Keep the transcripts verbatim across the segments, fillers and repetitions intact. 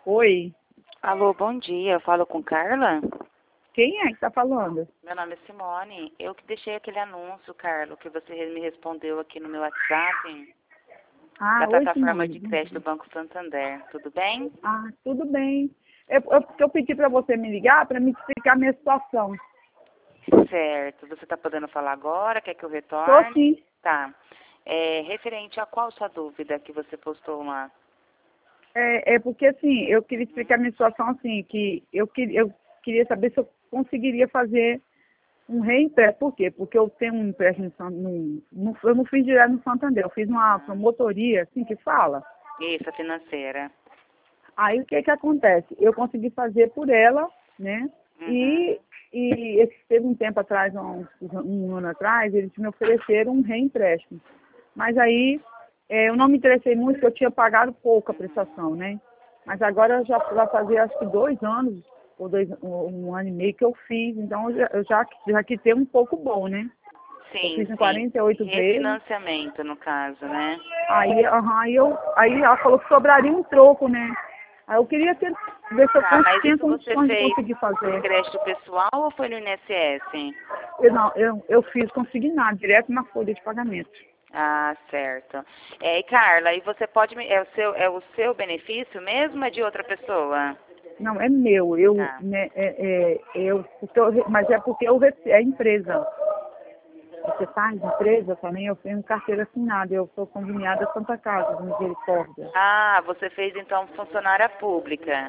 Oi, Alô, bom dia. Eu falo com Carla? quem é que tá falando? Meu nome é Simone. Eu que deixei aquele anúncio, Carla, que você me respondeu aqui no meu WhatsApp, Ah, da oi, plataforma Simone. de Bom crédito do dia. Banco Santander. Tudo bem? Ah, tudo bem. Eu, eu, eu pedi para você me ligar para me explicar a minha situação. Certo. Você está podendo falar agora? Quer que eu Tô retorne? sim. Tá. É, referente a qual sua dúvida que você postou lá? É, é porque assim, eu queria explicar a minha situação assim, que eu, que, eu queria saber se eu conseguiria fazer um reempréstimo. Por quê? Porque eu tenho um empréstimo, no, San- no, no- eu não fiz direto no Santander, eu fiz uma promotoria, assim que fala. Isso, a financeira. Aí o que que acontece? Eu consegui fazer por ela, né? E, Uhum. e esse- teve um tempo atrás, um, um ano atrás, eles me ofereceram um reempréstimo. Mas aí eh, eu não me interessei muito porque eu tinha pagado pouco a prestação, né? Mas agora já vai fazer acho que dois anos, ou dois, um, um ano e meio que eu fiz, então eu já, eu já, já quitei um pouco bom, né? Eu Sim, fiz em sim. quarenta e oito vezes, Refinanciamento, no caso, né? aí, aham, aí, eu, aí ela falou que sobraria um troco, né? Aí eu queria ter, ver se eu Tá, cons- mas tinha isso você condições de fez conseguir fazer. crédito pessoal ou foi no I N S S? Eu, não, eu, eu fiz consignado, direto na folha de pagamento. Ah, certo. É, e Carla, e você pode me, é o seu é o seu benefício mesmo ou é de outra pessoa? Não, é meu, eu, Tá. né, é, é, eu, porque eu re- mas é porque eu rece- é empresa. Você faz empresa também, eu tenho carteira assinada, eu sou conveniada Santa Casa, de Misericórdia. Ah, você fez então funcionária pública.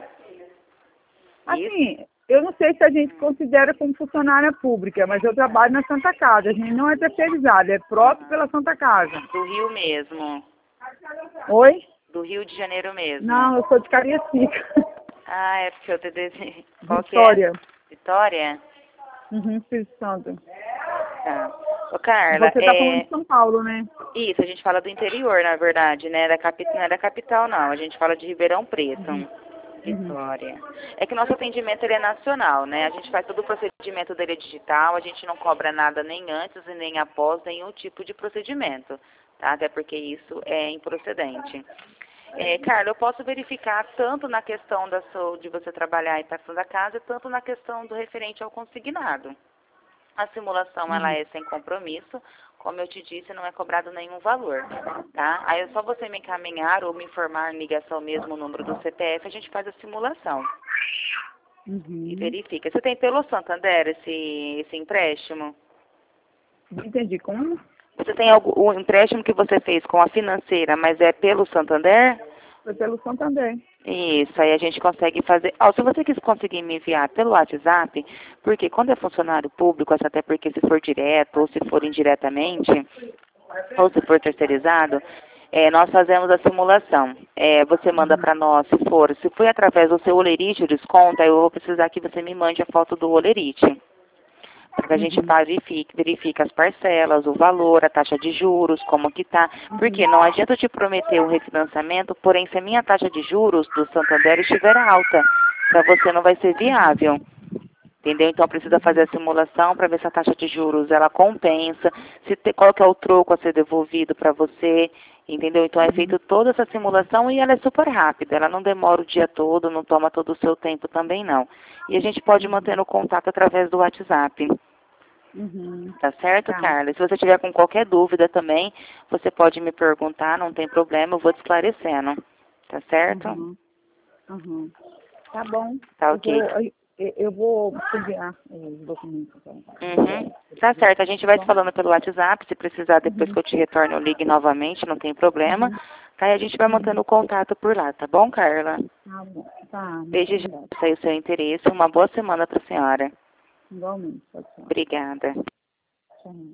Isso? Assim, eu não sei se a gente considera como funcionária pública, mas eu trabalho na Santa Casa, a gente não é terceirizada, é próprio pela Santa Casa. Do Rio mesmo. Oi? Do Rio de Janeiro mesmo. Não, eu sou de Cariacica. Ah, é porque eu te dei. Qual que é? Vitória. Vitória? Uhum, Espírito Santo. Tá. Ô, Carla, Você está falando é de São Paulo, né? isso, a gente fala do interior, na verdade, né? Da capi... Não é da capital, não. A gente fala de Ribeirão Preto. Uhum. Uhum. Vitória. É que o nosso atendimento ele é nacional, né? A gente faz todo o procedimento dele digital, a gente não cobra nada nem antes e nem após nenhum tipo de procedimento, tá? Até porque isso é improcedente. É, Carla, eu posso verificar tanto na questão da sua, de você trabalhar em perto da casa, tanto na questão do referente ao consignado. A simulação ela Uhum. é sem compromisso, como eu te disse, não é cobrado nenhum valor, tá? Aí é só você me encaminhar ou me informar em ligação mesmo o número do C P F, a gente faz a simulação e Uhum. verifica. Você tem pelo Santander esse, esse empréstimo? Entendi. Como? Você tem algum, o empréstimo que você fez com a financeira, mas é pelo Santander? Foi pelo Santander. Isso, aí a gente consegue fazer. Ó, se você quis conseguir me enviar pelo WhatsApp, porque quando é funcionário público, até porque se for direto ou se for indiretamente, ou se for terceirizado, é, nós fazemos a simulação. É, você manda Uhum. para nós, se for, se foi através do seu olerite o desconto, aí eu vou precisar que você me mande a foto do olerite. Para que a gente Uhum. verifique, verifique as parcelas, o valor, a taxa de juros, como que tá. Porque Uhum. não adianta eu te prometer um refinanciamento, porém se a minha taxa de juros do Santander estiver alta, para você não vai ser viável. Entendeu? Então precisa fazer a simulação para ver se a taxa de juros ela compensa, se te, qual que é o troco a ser devolvido para você, entendeu? Então é Uhum. feito toda essa simulação e ela é super rápida, ela não demora o dia todo, não toma todo o seu tempo também não. E a gente pode manter o contato através do WhatsApp. Uhum. Tá certo, Tá. Carla? Se você tiver com qualquer dúvida também, você pode me perguntar, não tem problema, eu vou te esclarecendo. Tá certo? Uhum. Uhum. Tá bom. Tá Eu vou, ok. eu, eu vou enviar os documentos. Então. Uhum. Tá certo, a gente Tá vai se bom? falando pelo WhatsApp, se precisar depois Uhum. que eu te retorne, eu ligue novamente, não tem problema. Uhum. Tá, e a gente vai Uhum. mantendo o contato por lá, tá bom, Carla? Tá bom. Tá, muito Beijo, já obrigada. sei o seu interesse, uma boa semana para a senhora. Igualmente. Tchau, tchau. Obrigada. Tchau.